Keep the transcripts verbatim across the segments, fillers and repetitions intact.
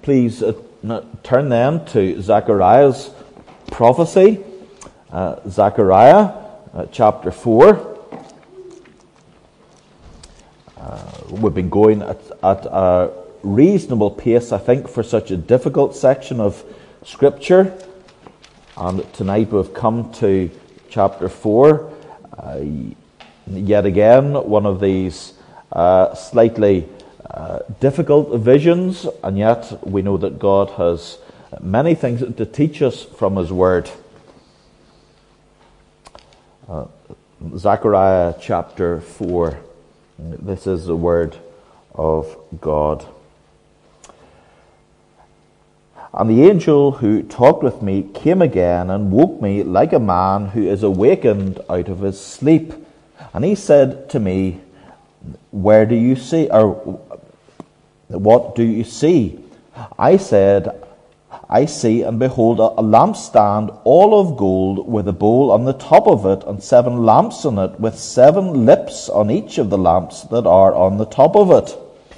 please uh, turn then to Zechariah's prophecy, uh, Zechariah uh, chapter four. Uh, we've been going at, at a reasonable pace, I think, for such a difficult section of Scripture. And tonight we've come to chapter four. Uh, yet again, one of these uh, slightly uh, difficult visions, and yet we know that God has many things to teach us from His Word. Uh, Zechariah chapter four. This is the Word of God. And the angel who talked with me came again and woke me like a man who is awakened out of his sleep. And he said to me, "Where do you see, or what do you see?" I said, "I see and behold a lampstand all of gold, with a bowl on the top of it, and seven lamps on it, with seven lips on each of the lamps that are on the top of it.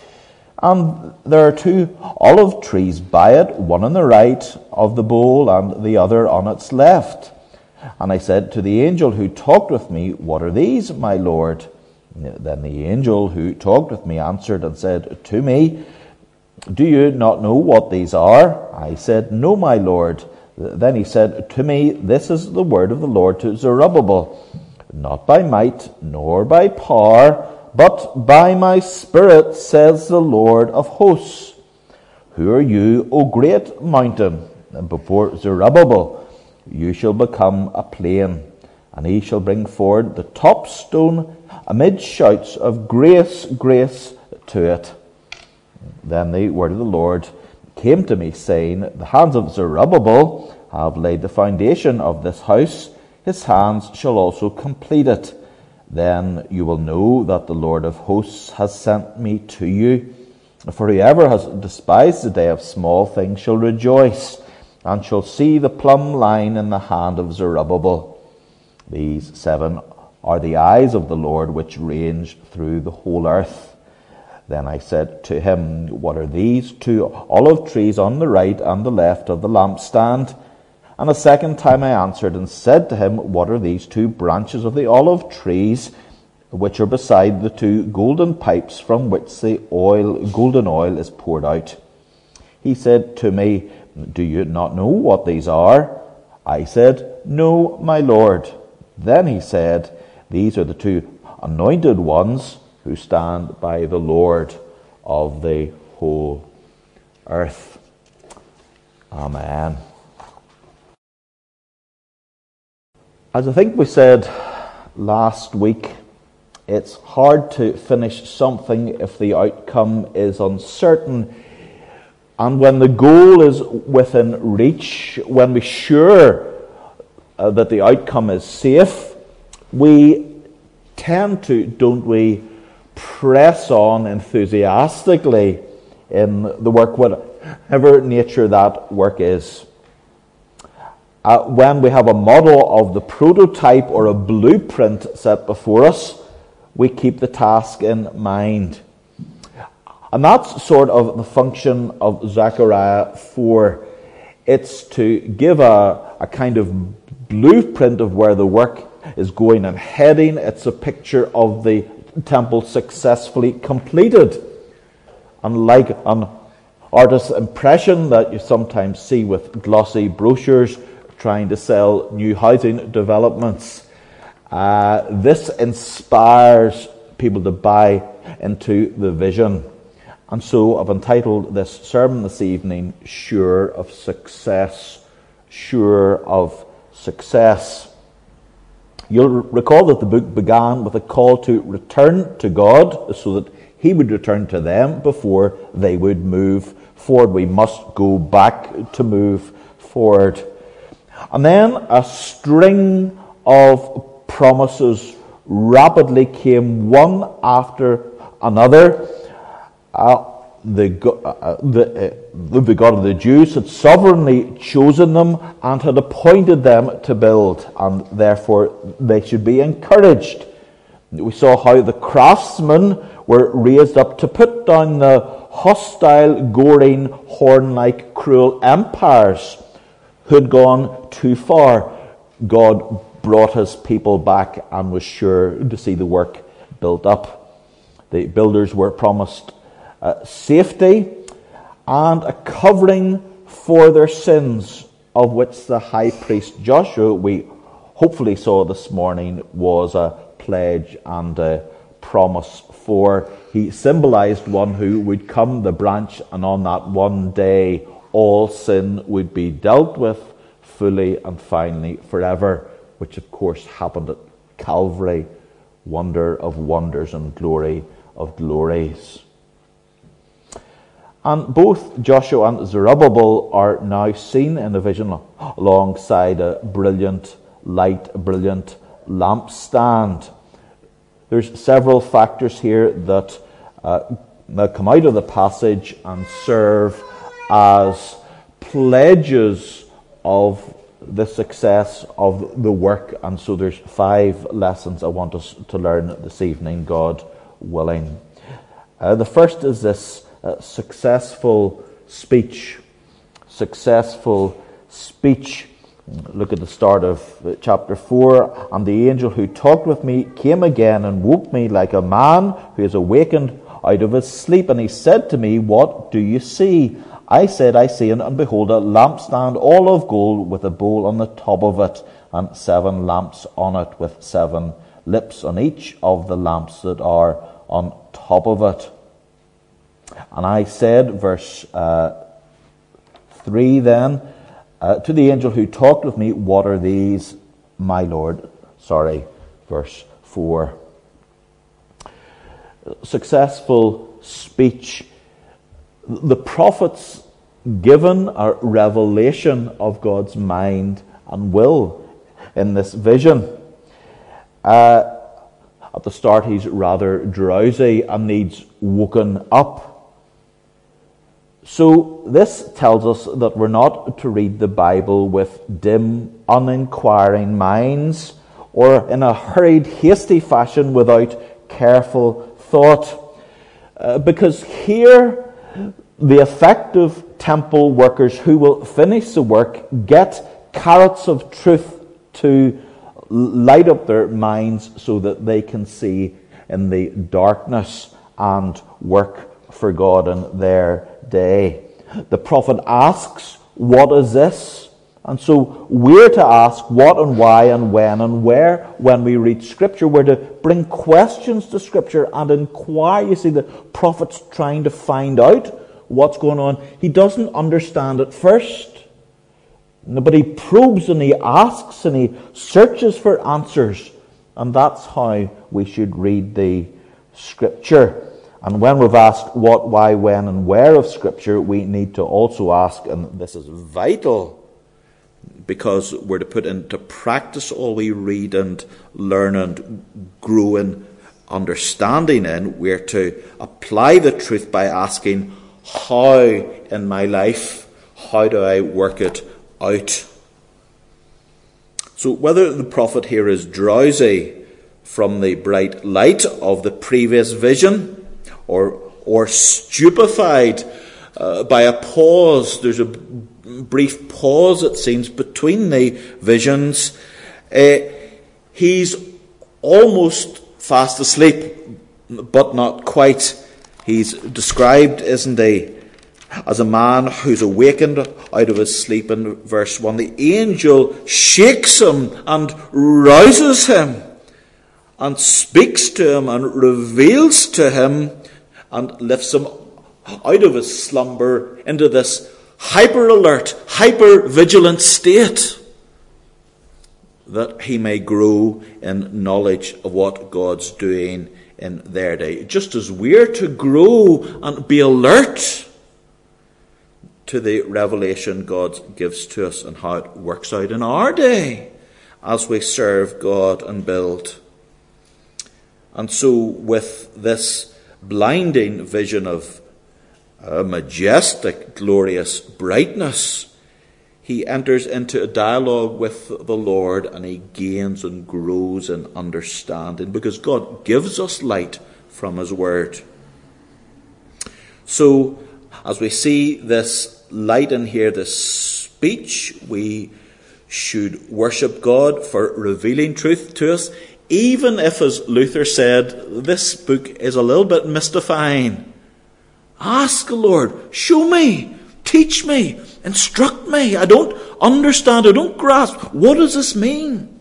And there are two olive trees by it, one on the right of the bowl and the other on its left." And I said to the angel who talked with me, "What are these, my Lord?" Then the angel who talked with me answered and said to me, "Do you not know what these are?" I said, "No, my Lord." Then he said to me, "This is the word of the Lord to Zerubbabel, not by might nor by power, but by my Spirit, says the Lord of hosts. Who are you, O great mountain? And before Zerubbabel you shall become a plain, and he shall bring forward the top stone amid shouts of grace, grace to it." Then the word of the Lord came to me, saying, "The hands of Zerubbabel have laid the foundation of this house, his hands shall also complete it. Then you will know that the Lord of hosts has sent me to you. For whoever has despised the day of small things shall rejoice, and shall see the plumb line in the hand of Zerubbabel. These seven are the eyes of the Lord, which range through the whole earth." Then I said to him, "What are these two olive trees on the right and the left of the lampstand?" And a second time I answered and said to him, "What are these two branches of the olive trees, which are beside the two golden pipes from which the oil, golden oil is poured out?" He said to me, "Do you not know what these are?" I said, "No, my Lord." Then he said, "These are the two anointed ones who stand by the Lord of the whole earth." Amen. As I think we said last week, it's hard to finish something if the outcome is uncertain. And when the goal is within reach, when we're sure uh, that the outcome is safe, we tend to, don't we, press on enthusiastically in the work, whatever nature that work is. Uh, when we have a model of the prototype or a blueprint set before us, we keep the task in mind. And that's sort of the function of Zechariah four. It's to give a, a kind of blueprint of where the work is going and heading. It's a picture of the temple successfully completed. Unlike an artist's impression that you sometimes see with glossy brochures trying to sell new housing developments, uh, this inspires people to buy into the vision. And so I've entitled this sermon this evening, Sure of Success. Sure of Success. You'll recall that the book began with a call to return to God so that He would return to them before they would move forward. We must go back to move forward. And then a string of promises rapidly came, one after another. Uh, the, uh, the, uh, the God of the Jews had sovereignly chosen them and had appointed them to build, and therefore they should be encouraged. We saw how the craftsmen were raised up to put down the hostile, goring, horn-like, cruel empires who had gone too far. God brought his people back and was sure to see the work built up. The builders were promised uh, safety and a covering for their sins, of which the high priest Joshua, we hopefully saw this morning, was a pledge and a promise for. He symbolized one who would come, the branch, and on that one day all sin would be dealt with fully and finally forever, which of course happened at Calvary, wonder of wonders and glory of glories. And both Joshua and Zerubbabel are now seen in a vision alongside a brilliant light, a brilliant lampstand. There's several factors here that, uh, that come out of the passage and serve as pledges of the success of the work. And so there's five lessons I want us to learn this evening, God willing. Uh, the first is this uh, successful speech. Successful speech. Look at the start of chapter four. And the angel who talked with me came again and woke me like a man who is awakened out of his sleep. And he said to me, "What do you see?" I said, "I see, and, and behold, a lampstand all of gold with a bowl on the top of it, and seven lamps on it, with seven lips on each of the lamps that are on top of it." And I said, verse uh, three then, uh, to the angel who talked with me, "What are these, my Lord?" Sorry, verse four. Successful speech. The prophets given a revelation of God's mind and will in this vision. Uh, at the start, he's rather drowsy and needs woken up. So this tells us that we're not to read the Bible with dim, uninquiring minds or in a hurried, hasty fashion without careful thought. Uh, because here, the effective temple workers who will finish the work get carrots of truth to light up their minds so that they can see in the darkness and work for God in their day. The prophet asks, "What is this?" And so we're to ask what and why and when and where when we read Scripture. We're to bring questions to Scripture and inquire. You see, the prophet's trying to find out what's going on. He doesn't understand at first, but he probes and he asks and he searches for answers. And that's how we should read the Scripture. And when we've asked what, why, when, and where of Scripture, we need to also ask, and this is vital, because we're to put into practice all we read and learn and grow in understanding in, we're to apply the truth by asking, how in my life, how do I work it out? So whether the prophet here is drowsy from the bright light of the previous vision, or or stupefied uh, by a pause, there's a brief pause, it seems, between the visions, uh, he's almost fast asleep, but not quite. He's described, isn't he, as a man who's awakened out of his sleep in verse one. The angel shakes him and rouses him and speaks to him and reveals to him and lifts him out of his slumber into this hyper-alert, hyper-vigilant state, that he may grow in knowledge of what God's doing in their day. Just as we're to grow and be alert to the revelation God gives to us and how it works out in our day as we serve God and build. And so with this blinding vision of a majestic, glorious brightness, he enters into a dialogue with the Lord, and he gains and grows in understanding, because God gives us light from his word. So, as we see this light in here, this speech, we should worship God for revealing truth to us, even if, as Luther said, this book is a little bit mystifying. Ask the Lord, show me, teach me, instruct me. I don't understand, I don't grasp. What does this mean?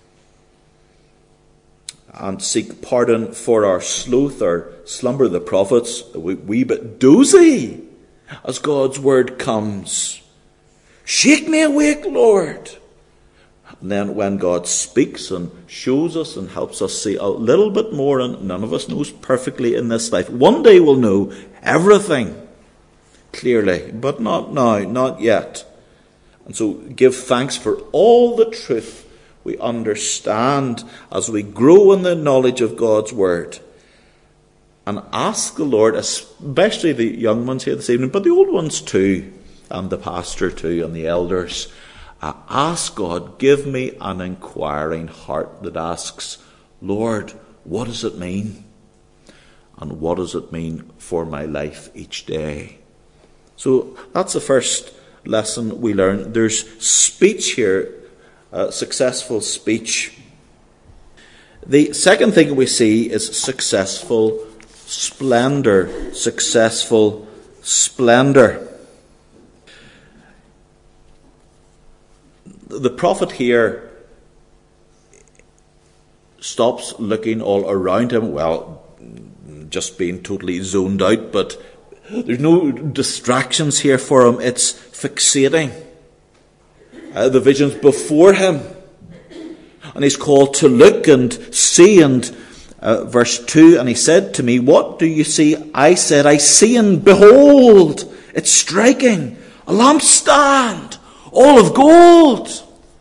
And seek pardon for our sloth or slumber, the prophets, a wee, wee bit dozy as God's word comes. Shake me awake, Lord. And then when God speaks and shows us and helps us see a little bit more, and none of us knows perfectly in this life, one day we'll know everything clearly, but not now, not yet. And so give thanks for all the truth we understand as we grow in the knowledge of God's word. And ask the Lord, especially the young ones here this evening, but the old ones too, and the pastor too, and the elders, uh, ask God, give me an inquiring heart that asks, Lord, what does it mean? And what does it mean for my life each day? So that's the first lesson we learn. There's speech here, uh, successful speech. The second thing we see is successful splendor. Successful splendor. The prophet here stops looking all around him, well, just being totally zoned out, but there's no distractions here for him. It's fixating. Uh, the vision's before him. And he's called to look and see. And uh, verse two, and he said to me, what do you see? I said, I see and behold, it's striking, a lampstand, all of gold.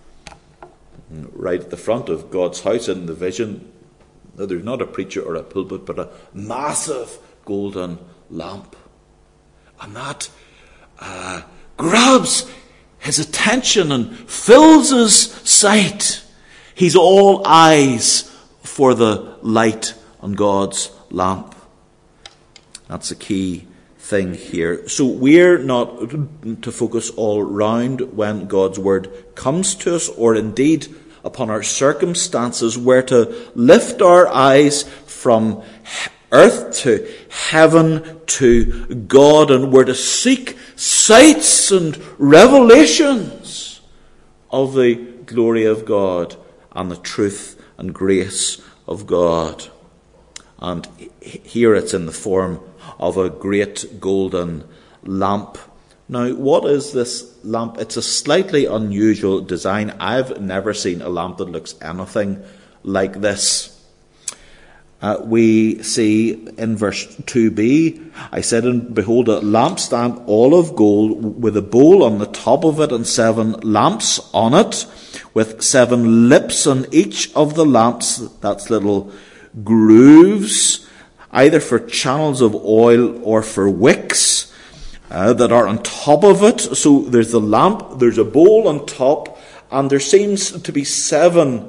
Right at the front of God's house in the vision, there's not a preacher or a pulpit, but a massive golden lamp. And that uh, grabs his attention and fills his sight. He's all eyes for the light on God's lamp. That's the key thing here. So we're not to focus all round when God's word comes to us, or indeed upon our circumstances. We're to lift our eyes from earth to heaven to God, and we're to seek sights and revelations of the glory of God and the truth and grace of God. And here it's in the form of a great golden lamp. Now, what is this lamp? It's a slightly unusual design. I've never seen a lamp that looks anything like this. Uh, we see in verse two b, I said, and behold, a lampstand all of gold, with a bowl on the top of it, and seven lamps on it, with seven lips on each of the lamps. That's little grooves, either for channels of oil or for wicks, uh, that are on top of it. So there's the lamp, there's a bowl on top, and there seems to be seven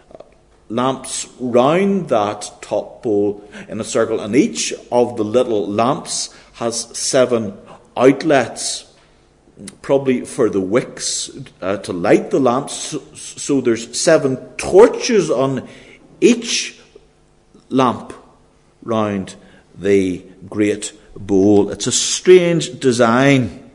lamps round that top bowl in a circle, and each of the little lamps has seven outlets, probably for the wicks uh, to light the lamps. So, so there's seven torches on each lamp round the great bowl. It's a strange design.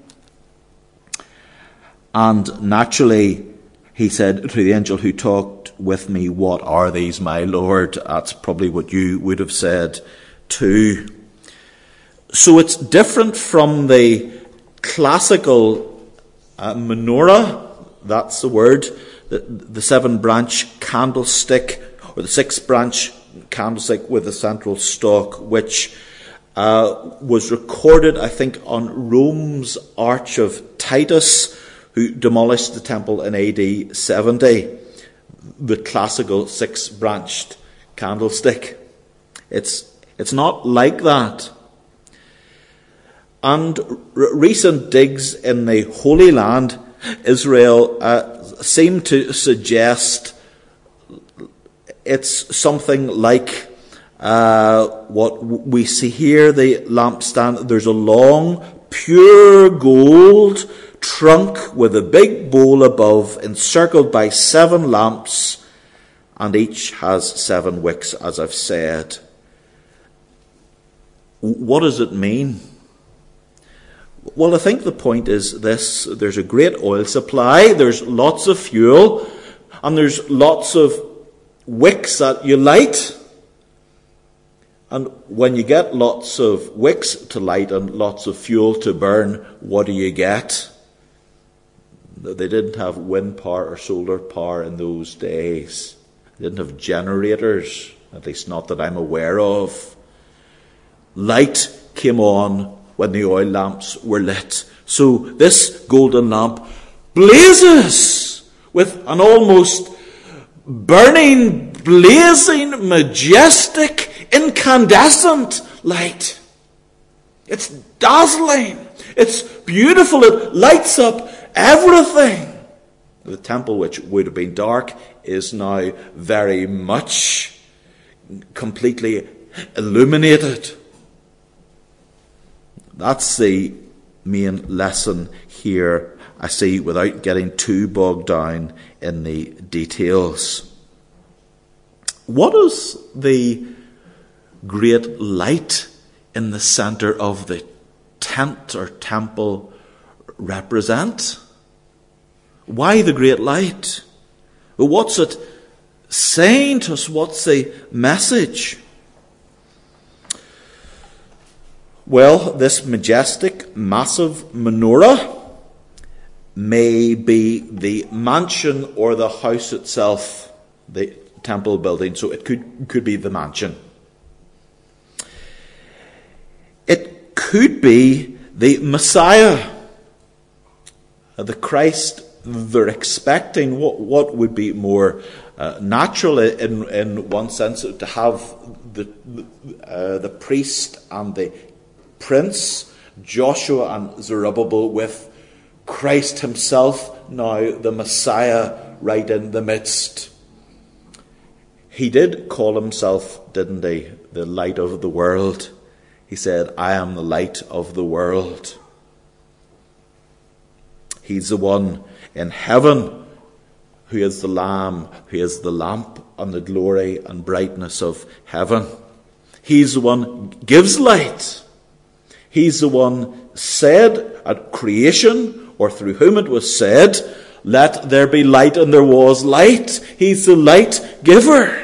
And naturally, he said to the angel who talked with me, what are these, my Lord? That's probably what you would have said too. So it's different from the classical uh, menorah, that's the word, the, the seven-branch candlestick, or the six-branch candlestick with the central stalk, which uh, was recorded, I think, on Rome's Arch of Titus, who demolished the temple in A D seventy. The classical six-branched candlestick. It's it's not like that. And r- recent digs in the Holy Land, Israel, uh, seem to suggest it's something like Uh, what we see here, the lampstand, there's a long, pure gold trunk with a big bowl above, encircled by seven lamps, and each has seven wicks, as I've said. What does it mean? Well, I think the point is this. There's a great oil supply, there's lots of fuel, and there's lots of wicks that you light. And when you get lots of wicks to light and lots of fuel to burn, what do you get? They didn't have wind power or solar power in those days. They didn't have generators, at least not that I'm aware of. Light came on when the oil lamps were lit. So this golden lamp blazes with an almost burning, blazing, majestic, incandescent light. It's dazzling. It's beautiful. It lights up everything. The temple, which would have been dark, is now very much completely illuminated. That's the main lesson here, I see, without getting too bogged down in the details. What is the great light in the center of the tent or temple represent? Why the great light? Well, what's it saying to us? What's the message? Well, this majestic, massive menorah may be the mansion or the house itself, the temple building, so it could, could be the mansion. It could be the Messiah, the Christ they're expecting. What, what would be more uh, natural in, in one sense, to have the, uh, the priest and the prince, Joshua and Zerubbabel, with Christ himself, now the Messiah, right in the midst. He did call himself, didn't he, the light of the world. He said, I am the light of the world. He's the one in heaven who is the Lamb, who is the lamp and the glory and brightness of heaven. He's the one who gives light. He's the one said at creation, or through whom it was said, let there be light, and there was light. He's the light giver.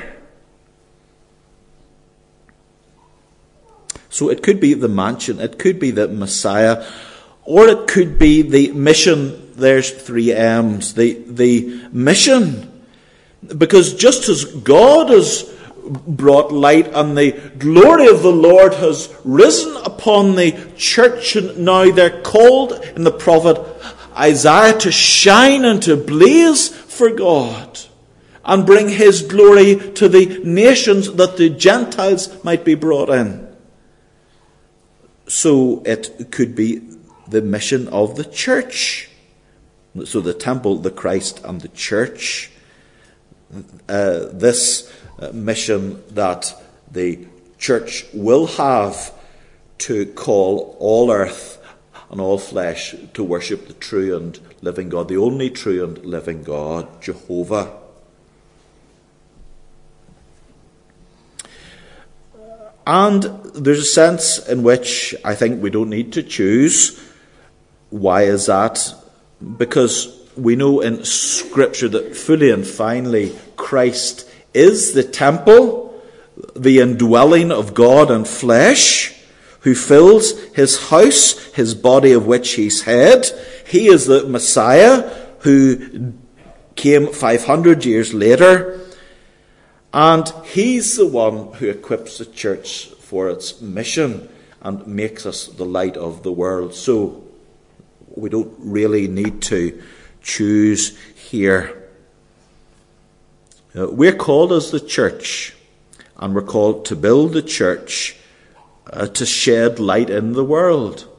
So it could be the mansion, it could be the Messiah, or it could be the mission. There's three M's. The, the mission. Because just as God has brought light and the glory of the Lord has risen upon the church, and now they're called in the prophet Isaiah to shine and to blaze for God and bring his glory to the nations, that the Gentiles might be brought in. So it could be the mission of the church. So the temple, the Christ, and the church. Uh, this uh, mission that the church will have to call all earth and all flesh to worship the true and living God, the only true and living God, Jehovah. And there's a sense in which I think we don't need to choose. Why is that? Because we know in Scripture that fully and finally Christ is the temple, the indwelling of God and flesh, who fills his house, his body of which he's head. He is the Messiah who came five hundred years later. And he's the one who equips the church for its mission and makes us the light of the world. So we don't really need to choose here. Uh, we're called as the church, and we're called to build the church uh, to shed light in the world.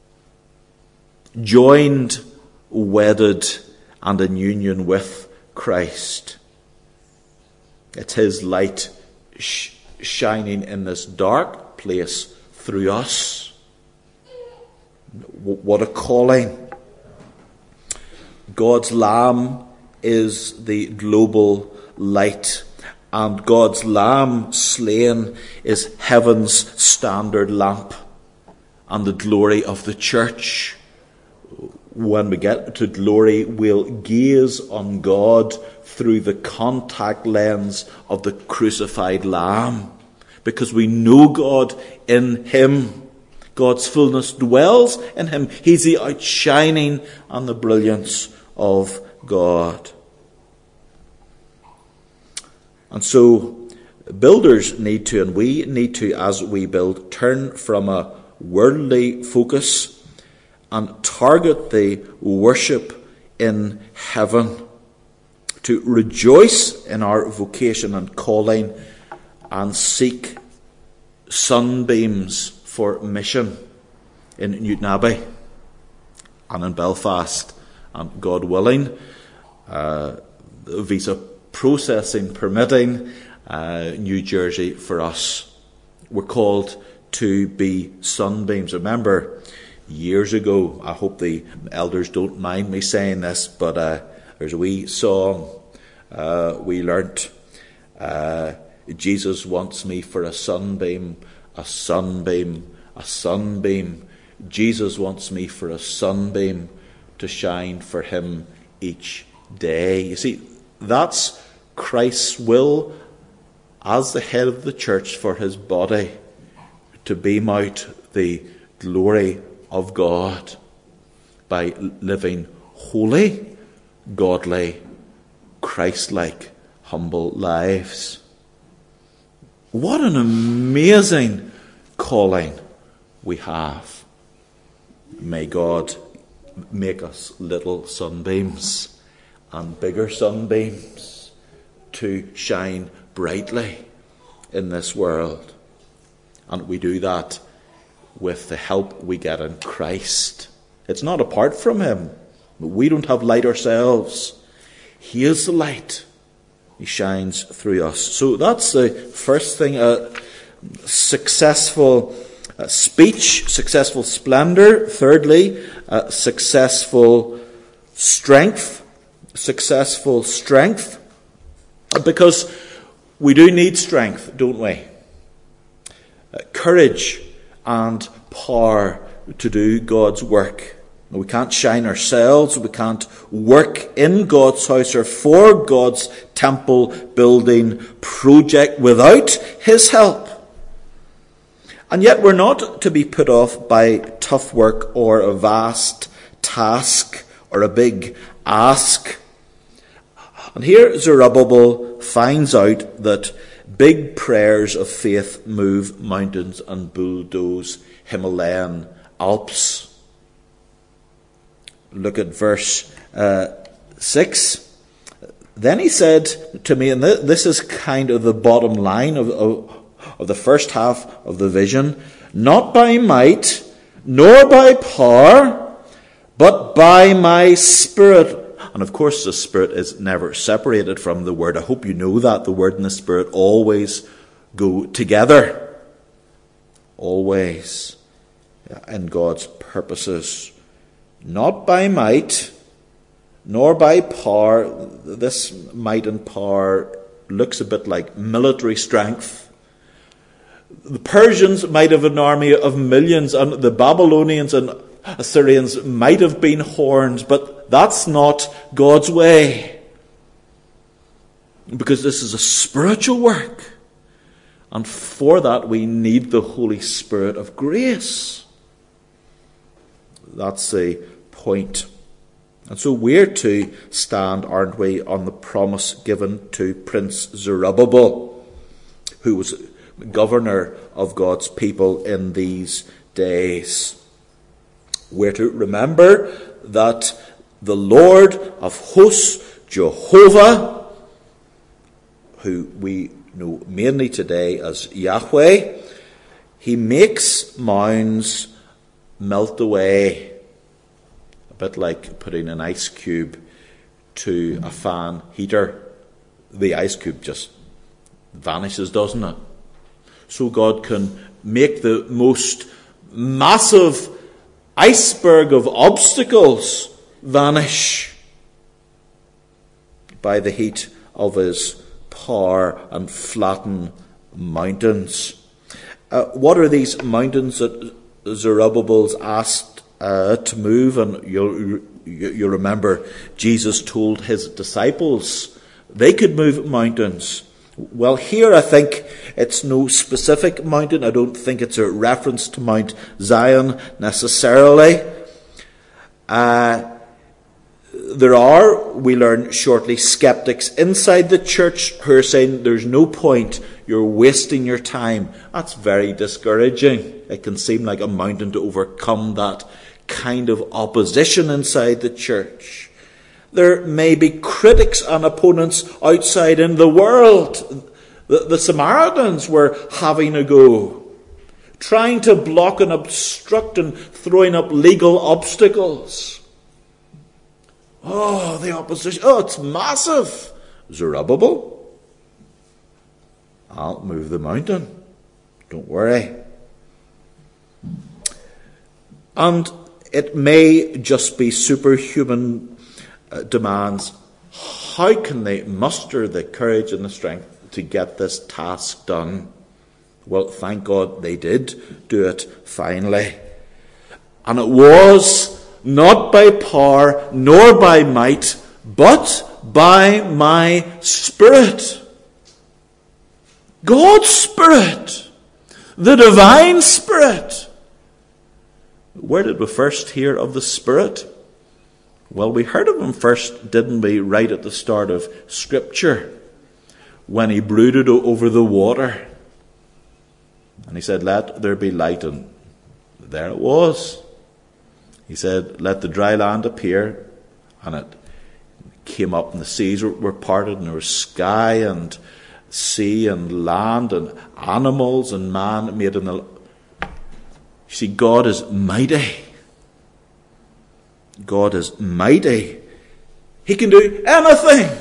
Joined, wedded, and in union with Christ. It's his light sh- shining in this dark place through us. What a calling. God's Lamb is the global light, and God's Lamb slain is heaven's standard lamp and the glory of the church. When we get to glory, we'll gaze on God through the contact lens of the crucified Lamb, because we know God in him. God's fullness dwells in him. He's the outshining and the brilliance of God. And so builders need to, and we need to, as we build, turn from a worldly focus and target the worship in heaven, to rejoice in our vocation and calling and seek sunbeams for mission in Newtownabbey and in Belfast, and God willing, uh, visa processing permitting, uh, New Jersey for us. We're called to be sunbeams. Remember, years ago, I hope the elders don't mind me saying this, but uh, there's a wee song uh, we learnt. Uh, Jesus wants me for a sunbeam, a sunbeam, a sunbeam. Jesus wants me for a sunbeam to shine for him each day. You see, that's Christ's will as the head of the church for his body, to beam out the glory of God by living holy, godly, Christ-like, humble lives. What an amazing calling we have. May God make us little sunbeams and bigger sunbeams to shine brightly in this world. And we do that with the help we get in Christ. It's not apart from him. We don't have light ourselves. He is the light. He shines through us. So that's the first thing. Uh, successful uh, speech, successful splendor. Thirdly, uh, successful strength. Successful strength. Because we do need strength, don't we? Uh, courage and power to do God's work. We can't shine ourselves. We can't work in God's house or for God's temple building project without his help. And yet we're not to be put off by tough work or a vast task or a big ask. And here Zerubbabel finds out that big prayers of faith move mountains and bulldoze Himalayan Alps. Look at verse uh, six. Then he said to me, and this is kind of the bottom line of, of, of the first half of the vision, not by might, nor by power, but by my Spirit. And of course the Spirit is never separated from the Word. I hope you know that. The Word and the Spirit always go together. Always in God's purposes. Not by might, nor by power. This might and power looks a bit like military strength. The Persians might have an army of millions, and the Babylonians and Assyrians might have been horns, but that's not God's way. Because this is a spiritual work. And for that we need the Holy Spirit of grace. That's the point. And so we're to stand, aren't we, on the promise given to Prince Zerubbabel, who was governor of God's people in these days. We're to remember that the Lord of hosts, Jehovah, who we know mainly today as Yahweh, he makes mounds melt away. A bit like putting an ice cube to a fan heater. The ice cube just vanishes, doesn't it? so God can make the most massive iceberg of obstacles vanish by the heat of his power and flatten mountains. Uh, what are these mountains that Zerubbabel's asked uh, to move? And you'll, you'll remember Jesus told his disciples they could move mountains. Well, here I think it's no specific mountain. I don't think it's a reference to Mount Zion necessarily. Uh, there are, we learn shortly, skeptics inside the church who are saying there's no point, you're wasting your time. That's very discouraging. It can seem like a mountain to overcome that kind of opposition inside the church. There may be critics and opponents outside in the world. The, the Samaritans were having a go, trying to block and obstruct and throwing up legal obstacles. Oh, the opposition. Oh, it's massive. Zerubbabel, I'll move the mountain. Don't worry. And it may just be superhuman uh, demands. How can they muster the courage and the strength to get this task done? Well, thank God they did do it finally. And it was not by power nor by might, but by my Spirit. God's Spirit. The divine Spirit. Where did we first hear of the Spirit? Well, we heard of him first, didn't we, right at the start of Scripture, when he brooded over the water. And he said, let there be light, and there it was. He said, let the dry land appear, and it came up, and the seas were parted, and there was sky and sea and land and animals and man made in the... You see, God is mighty. God is mighty. He can do anything.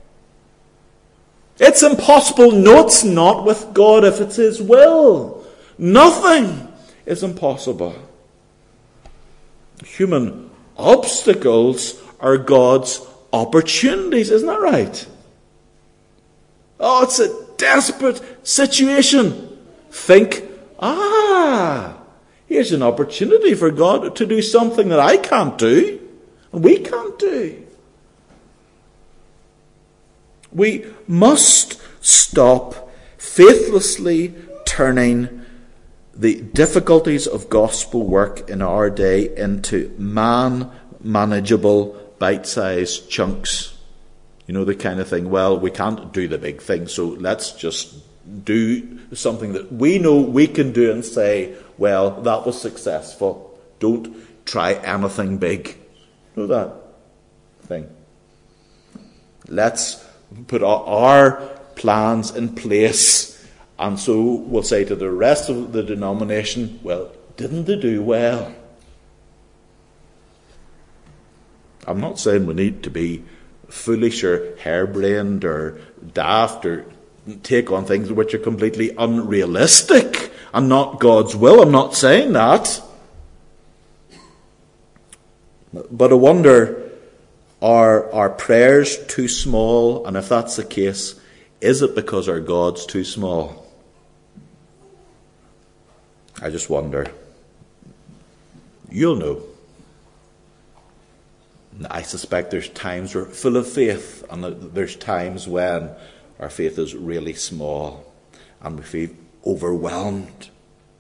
It's impossible. No, it's not with God if it's his will. Nothing is impossible. Human obstacles are God's opportunities. Isn't that right? Oh, it's a desperate situation. Think, ah, here's an opportunity for God to do something that I can't do, and we can't do. We must stop faithlessly turning the difficulties of gospel work in our day into man-manageable, bite-sized chunks. You know, the kind of thing, well, we can't do the big thing, so let's just do something that we know we can do and say, well, that was successful. Don't try anything big. You know that thing? Let's put our plans in place, and so we'll say to the rest of the denomination, well, didn't they do well? I'm not saying we need to be foolish or harebrained or daft or take on things which are completely unrealistic and not God's will. I'm not saying that. But I wonder, are our prayers too small? And if that's the case, is it because our God's too small? I just wonder. You'll know. I suspect there's times we're full of faith, and there's times when our faith is really small and we feel overwhelmed.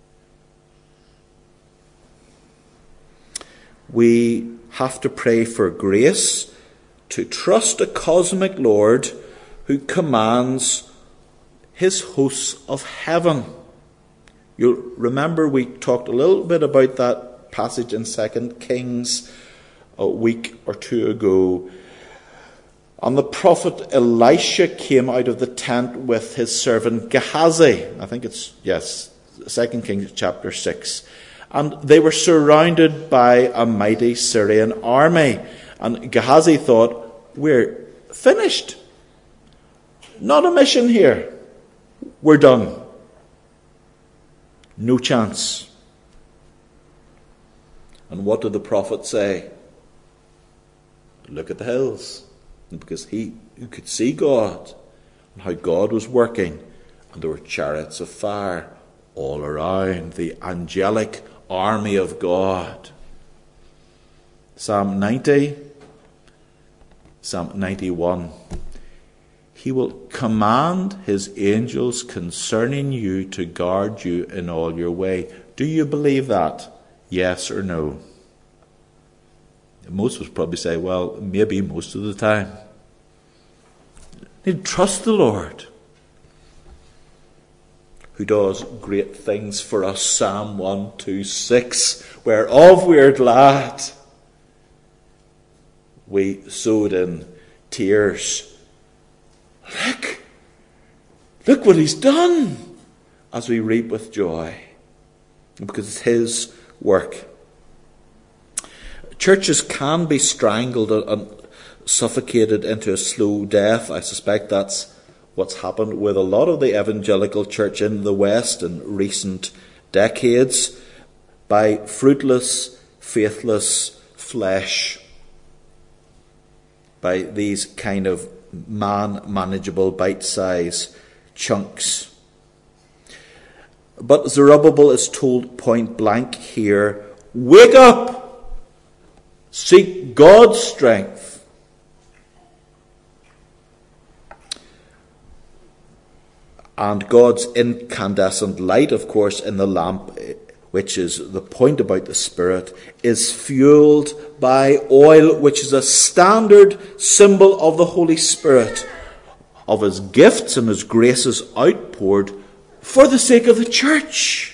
We have to pray for grace to trust a cosmic Lord who commands his hosts of heaven. You'll remember we talked a little bit about that passage in Second Kings a week or two ago. And the prophet Elisha came out of the tent with his servant Gehazi. I think it's, yes, Second Kings chapter six. And they were surrounded by a mighty Syrian army. And Gehazi thought, we're finished. Not a mission here. We're done. No chance. And what did the prophet say? Look at the hills. Because he could see God and how God was working. And there were chariots of fire all around, the angelic army of God. Psalm ninety, Psalm ninety-one. He will command his angels concerning you to guard you in all your way. Do you believe that? Yes or no? Most would probably say, well, maybe most of the time. You need to trust the Lord, who does great things for us. Psalm one twenty-six, whereof we are glad. We sowed in tears. Look, look what he's done, as we reap with joy, because it's his work. Churches can be strangled and suffocated into a slow death. I suspect that's what's happened with a lot of the evangelical church in the West in recent decades, by fruitless, faithless flesh, by these kind of man-manageable bite-sized chunks. But Zerubbabel is told point blank here, wake up! Seek God's strength. And God's incandescent light, of course, in the lamp, which is the point about the Spirit, is fueled by oil, which is a standard symbol of the Holy Spirit, of his gifts and his graces outpoured for the sake of the church.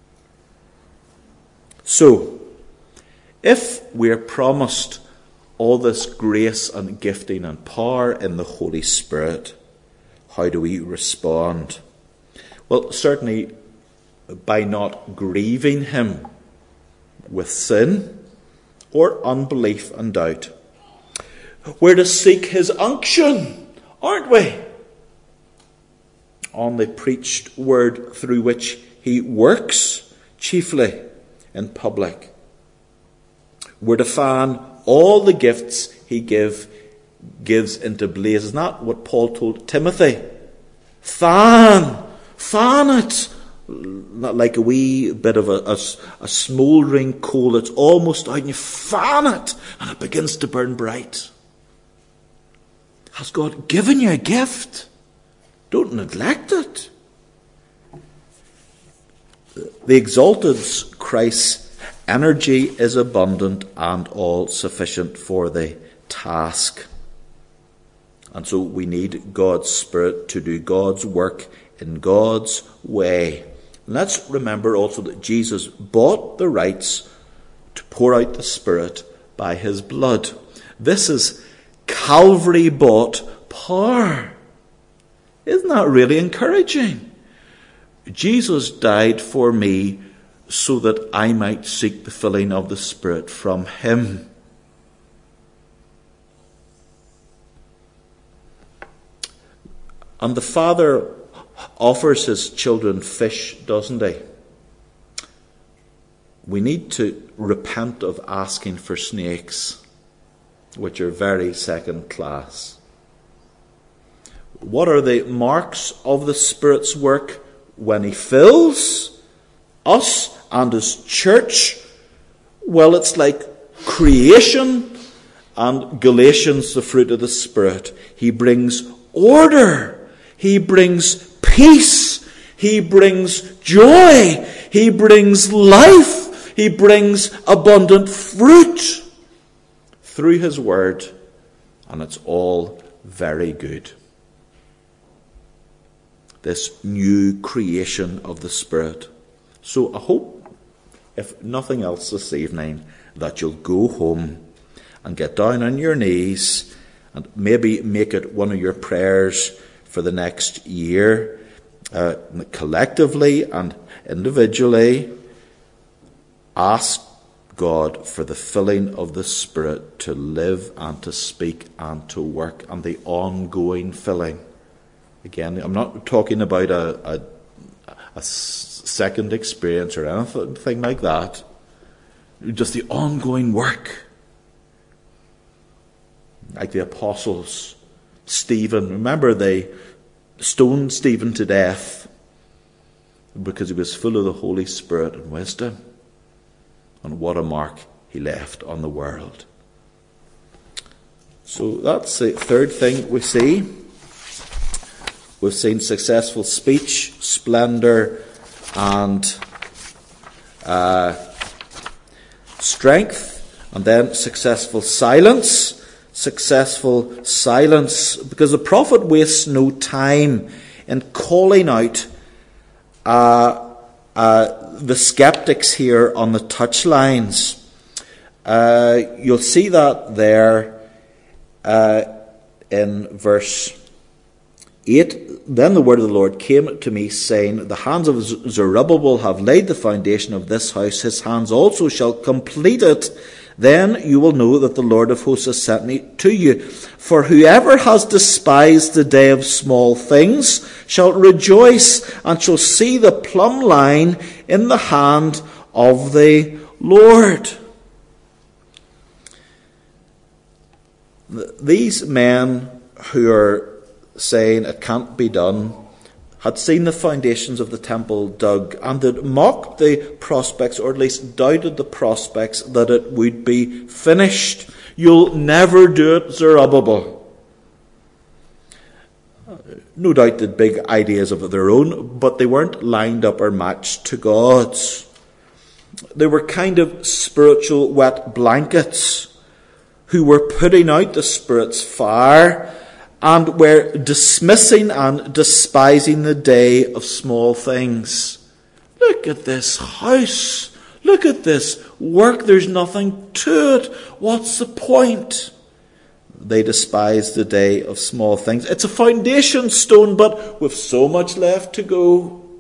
So, if we're promised all this grace and gifting and power in the Holy Spirit, how do we respond? Well, certainly by not grieving him with sin or unbelief and doubt. We're to seek his unction, aren't we? On the preached word through which he works, chiefly in public. We're to fan all the gifts he give, gives into blaze. Isn't that what Paul told Timothy? Fan! Fan it! Not like a wee bit of a, a, a smouldering coal that's almost out, and you fan it and it begins to burn bright. Has God given you a gift? Don't neglect it. The exalted Christ's energy is abundant and all sufficient for the task. And so we need God's Spirit to do God's work in God's way. Let's remember also that Jesus bought the rights to pour out the Spirit by his blood. This is Calvary-bought power. Isn't that really encouraging? Jesus died for me so that I might seek the filling of the Spirit from him. And the Father offers his children fish, doesn't he? We need to repent of asking for snakes, which are very second class. What are the marks of the Spirit's work when he fills us and his church? Well, it's like creation and Galatians, the fruit of the Spirit. He brings order. He brings peace. He brings joy. He brings life. He brings abundant fruit through his word. And it's all very good. This new creation of the Spirit. So I hope, if nothing else this evening, that you'll go home and get down on your knees and maybe make it one of your prayers for the next year, uh, collectively and individually. Ask God for the filling of the Spirit to live and to speak and to work, and the ongoing filling. Again, I'm not talking about a, a, a second experience or anything like that. Just the ongoing work. Like the apostles, Stephen. Remember, they stoned Stephen to death because he was full of the Holy Spirit and wisdom. And what a mark he left on the world. So that's the third thing we see. We've seen successful speech, splendour, and uh, strength, and then successful silence. Successful silence, because the prophet wastes no time in calling out uh, uh, the skeptics here on the touchlines. Uh, you'll see that there uh, in verse eight. Then the word of the Lord came to me, saying, the hands of Zerubbabel have laid the foundation of this house. His hands also shall complete it. Then you will know that the Lord of hosts has sent me to you. For whoever has despised the day of small things shall rejoice and shall see the plumb line in the hand of the Lord. These men who are saying it can't be done had seen the foundations of the temple dug, and had mocked the prospects, or at least doubted the prospects that it would be finished. You'll never do it, Zerubbabel. No doubt they had big ideas of their own, but they weren't lined up or matched to God's. They were kind of spiritual wet blankets who were putting out the Spirit's fire, and were dismissing and despising the day of small things. Look at this house. Look at this work. There's nothing to it. What's the point? They despise the day of small things. It's a foundation stone, but with so much left to go.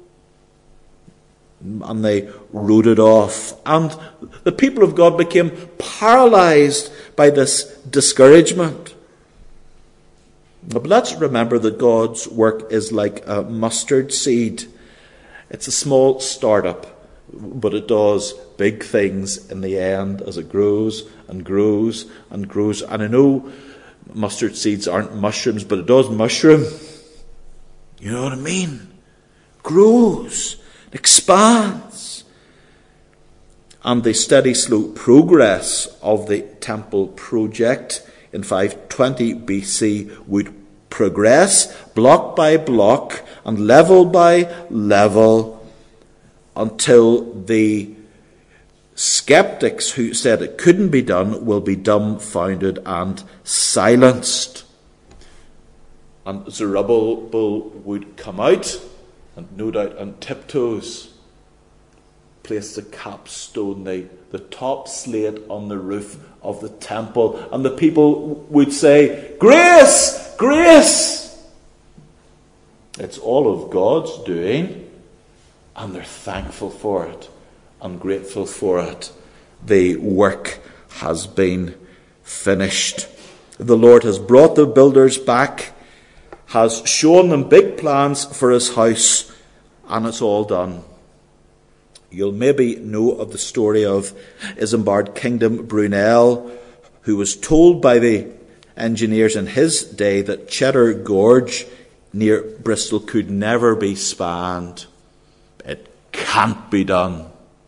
And they wrote it off. And the people of God became paralyzed by this discouragement. But let's remember that God's work is like a mustard seed. It's a small startup, but it does big things in the end as it grows and grows and grows. And I know mustard seeds aren't mushrooms, but it does mushroom. You know what I mean? Grows, expands. And the steady, slow progress of the temple project in five twenty B C would progress block by block and level by level until the skeptics who said it couldn't be done will be dumbfounded and silenced. And Zerubbabel would come out, and no doubt on tiptoes, place the capstone, the, the top slate on the roof of the temple, and the people would say, grace, grace. It's all of God's doing, and they're thankful for it and grateful for it. The work has been finished. The Lord has brought the builders back, has shown them big plans for his house, and it's all done. You'll maybe know of the story of Isambard Kingdom Brunel, who was told by the engineers in his day that Cheddar Gorge near Bristol could never be spanned. It can't be done.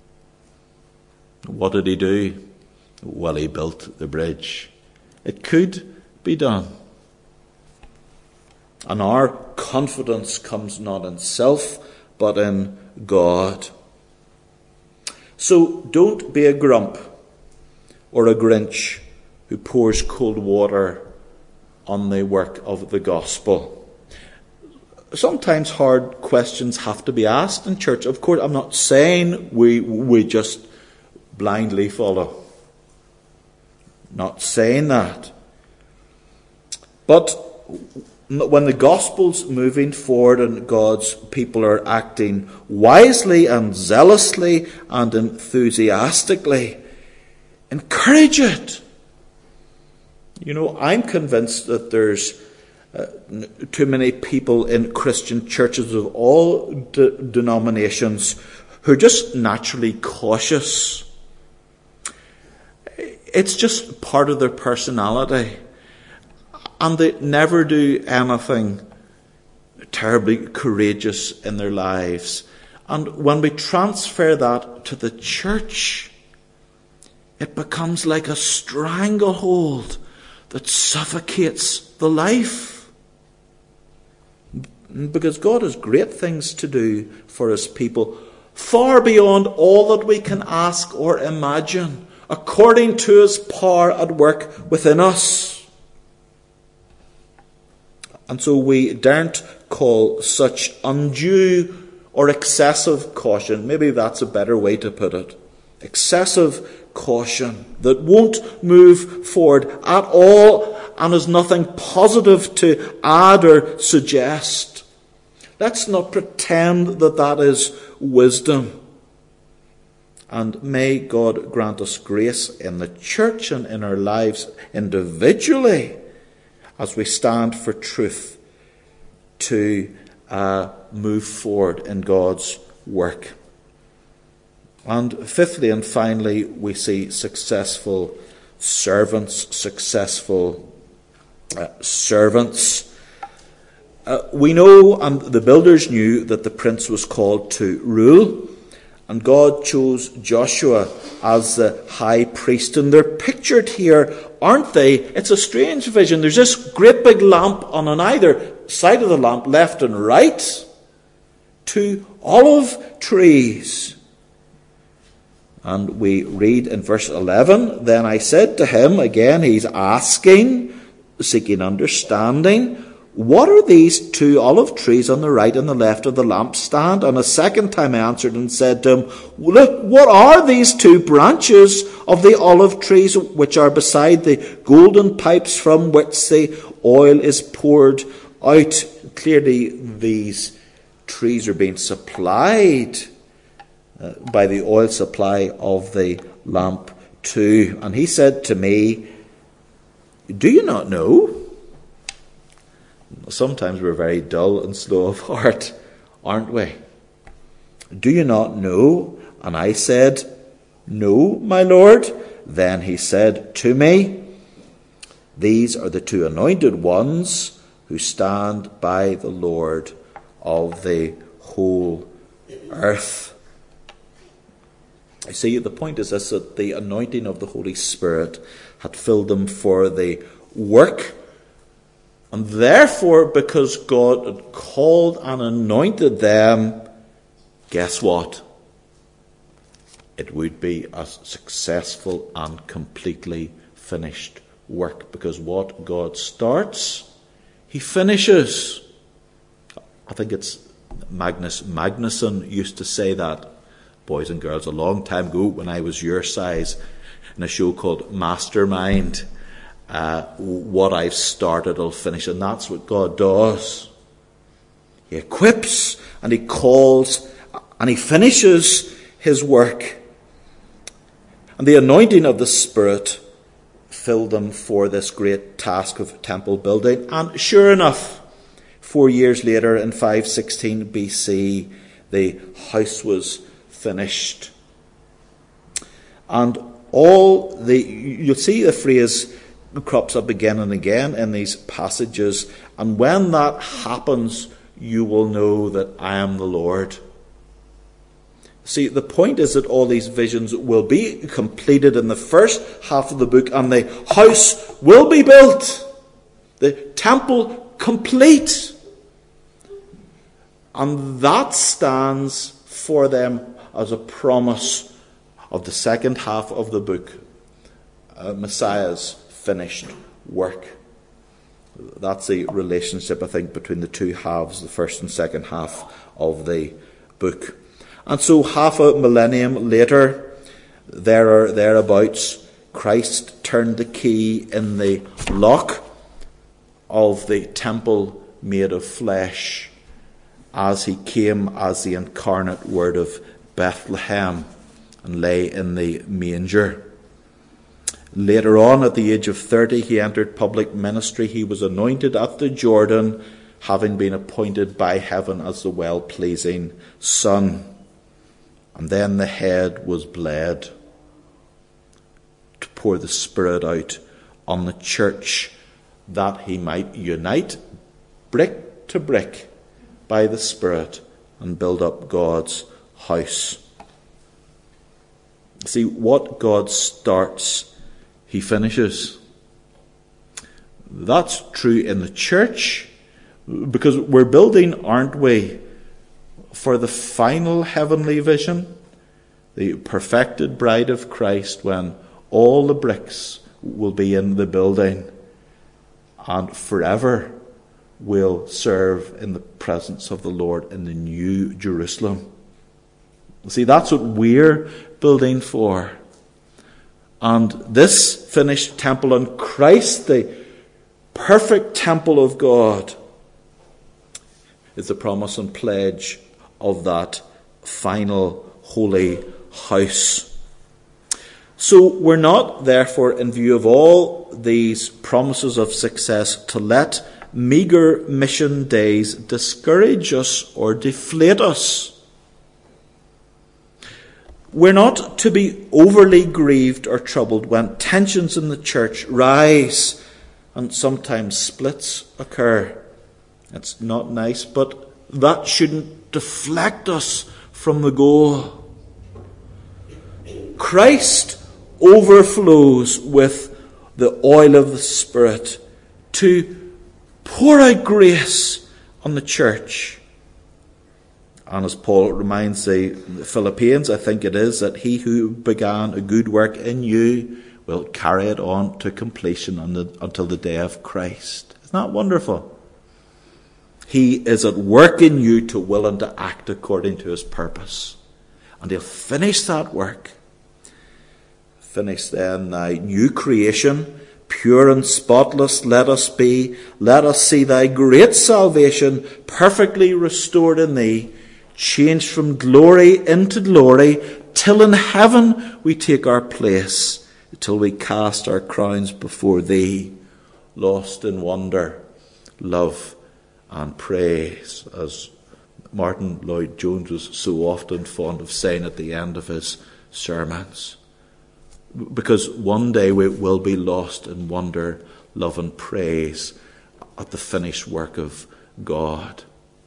What did he do? Well, he built the bridge. It could be done. And our confidence comes not in self, but in God. So don't be a grump or a Grinch who pours cold water on the work of the gospel. Sometimes hard questions have to be asked in church. Of course, I'm not saying we we just blindly follow. Not saying that. But when the gospel's moving forward and God's people are acting wisely and zealously and enthusiastically, encourage it. You know, I'm convinced that there's uh, too many people in Christian churches of all de- denominations who are just naturally cautious. It's just part of their personality. And they never do anything terribly courageous in their lives. And when we transfer that to the church, it becomes like a stranglehold that suffocates the life. Because God has great things to do for his people, far beyond all that we can ask or imagine, according to his power at work within us. And so we daren't call such undue or excessive caution, maybe that's a better way to put it, excessive caution that won't move forward at all and has nothing positive to add or suggest. Let's not pretend that that is wisdom. And may God grant us grace in the church and in our lives individually as we stand for truth to uh, move forward in God's work. And fifthly and finally, we see successful servants, successful uh, servants. Uh, we know, and the builders knew, that the prince was called to rule. And God chose Joshua as the high priest. And they're pictured here, aren't they? It's a strange vision. There's this great big lamp on, on either side of the lamp, left and right. Two olive trees. And we read in verse eleven, then I said to him, again he's asking, seeking understanding, what are these two olive trees on the right and the left of the lampstand? And a second time I answered and said to him, look, what are these two branches of the olive trees which are beside the golden pipes from which the oil is poured out? Clearly these trees are being supplied uh, by the oil supply of the lamp too. And he said to me, do you not know? Sometimes we're very dull and slow of heart, aren't we? Do you not know? And I said, no, my Lord. Then he said to me, these are the two anointed ones who stand by the Lord of the whole earth. You see, the point is this, that the anointing of the Holy Spirit had filled them for the work. And therefore, because God had called and anointed them, guess what? It would be a successful and completely finished work. Because what God starts, he finishes. I think it's Magnus Magnusson used to say that, boys and girls, a long time ago when I was your size, in a show called Mastermind. Uh, what I've started, I'll finish. And that's what God does. He equips and he calls and he finishes his work. And the anointing of the Spirit filled them for this great task of temple building. And sure enough, four years later in five sixteen B C, the house was finished. And all the, you'll see the phrase crops up again and again in these passages, and when that happens, you will know that I am the Lord. See, the point is that all these visions will be completed in the first half of the book, and the house will be built, the temple complete, and that stands for them as a promise of the second half of the book, uh, Messiah's finished work. That's the relationship, I think, between the two halves, the first and second half of the book. And so half a millennium later, there or thereabouts, Christ turned the key in the lock of the temple made of flesh as he came as the incarnate Word of Bethlehem and lay in the manger. Later on, at the age of thirty, he entered public ministry. He was anointed at the Jordan, having been appointed by heaven as the well-pleasing Son. And then the head was bled to pour the Spirit out on the church, that he might unite brick to brick by the Spirit and build up God's house. See, what God starts, he finishes. That's true in the church, because we're building, aren't we, for the final heavenly vision, the perfected bride of Christ, when all the bricks will be in the building and forever will serve in the presence of the Lord in the new Jerusalem. See, that's what we're building for. And this finished temple on Christ, the perfect temple of God, is the promise and pledge of that final holy house. So we're not, therefore, in view of all these promises of success, to let meagre mission days discourage us or deflate us. We're not to be overly grieved or troubled when tensions in the church rise and sometimes splits occur. It's not nice, but that shouldn't deflect us from the goal. Christ overflows with the oil of the Spirit to pour out grace on the church. And as Paul reminds the Philippians, I think it is, that he who began a good work in you will carry it on to completion until the day of Christ. Isn't that wonderful? He is at work in you to will and to act according to his purpose. And he'll finish that work. Finish then thy new creation, pure and spotless let us be. Let us see thy great salvation perfectly restored in thee, changed from glory into glory, till in heaven we take our place, till we cast our crowns before thee, lost in wonder, love, and praise, as Martin Lloyd-Jones was so often fond of saying at the end of his sermons. Because one day we will be lost in wonder, love, and praise at the finished work of God.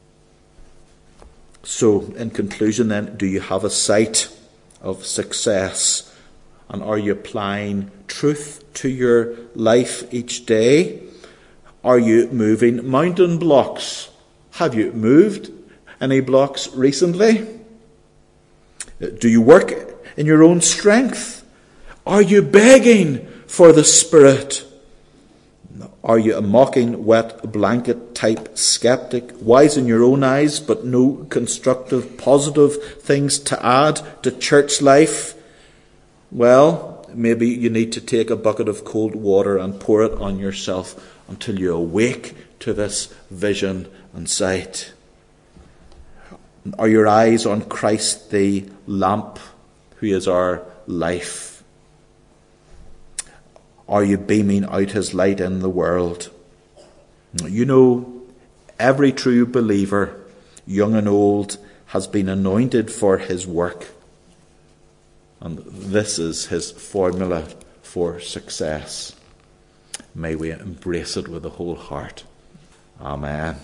So, in conclusion then, do you have a sight of success? And are you applying truth to your life each day? Are you moving mountain blocks? Have you moved any blocks recently? Do you work in your own strength? Are you begging for the Spirit? Are you a mocking, wet blanket type skeptic, wise in your own eyes, but no constructive, positive things to add to church life? Well, maybe you need to take a bucket of cold water and pour it on yourself until you awake to this vision and sight. Are your eyes on Christ the lamp, who is our life? Are you beaming out his light in the world? You know, every true believer, young and old, has been anointed for his work. And this is his formula for success. May we embrace it with a whole heart. Amen.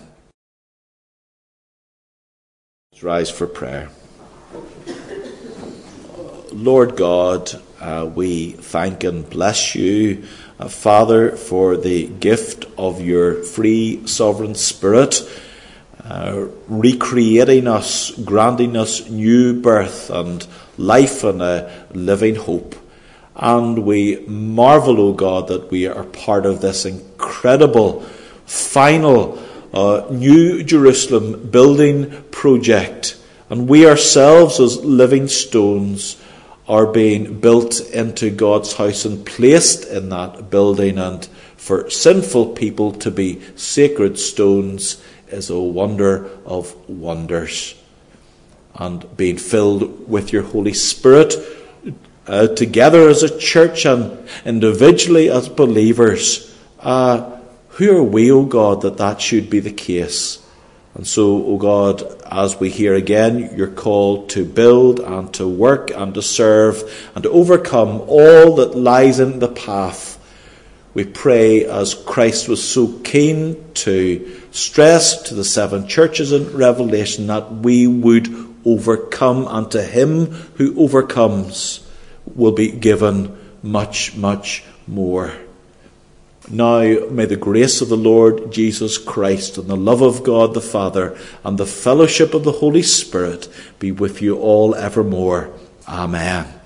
Let's rise for prayer. Lord God, uh, we thank and bless you, uh, Father, for the gift of your free sovereign Spirit, uh, recreating us, granting us new birth and life and a living hope. And we marvel, O God, that we are part of this incredible, final, uh, New Jerusalem building project. And we ourselves, as living stones, are being built into God's house and placed in that building. And for sinful people to be sacred stones is a wonder of wonders. And being filled with your Holy Spirit uh, together as a church and individually as believers, uh, who are we, O God, that that should be the case? And so, O God, as we hear again, you're called to build and to work and to serve and to overcome all that lies in the path. We pray, as Christ was so keen to stress to the seven churches in Revelation, that we would overcome, and to him who overcomes will be given much, much more. Now may the grace of the Lord Jesus Christ and the love of God the Father and the fellowship of the Holy Spirit be with you all evermore. Amen.